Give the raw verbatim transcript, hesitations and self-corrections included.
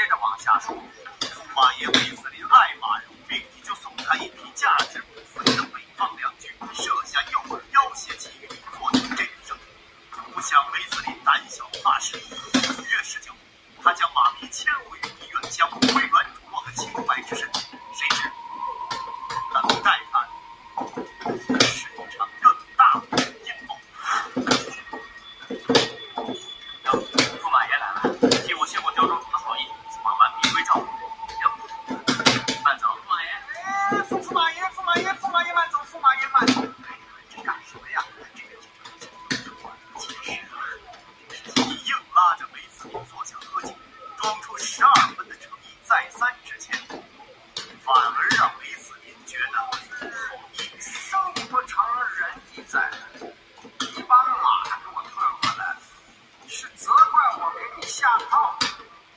着往下说，驸马爷韦斯林爱马如命，就送他一批价值不菲的北方良驹，设下诱饵，要挟其余做出这个生意。不想韦斯林胆小怕事，五月十九，他将马匹牵回医院，将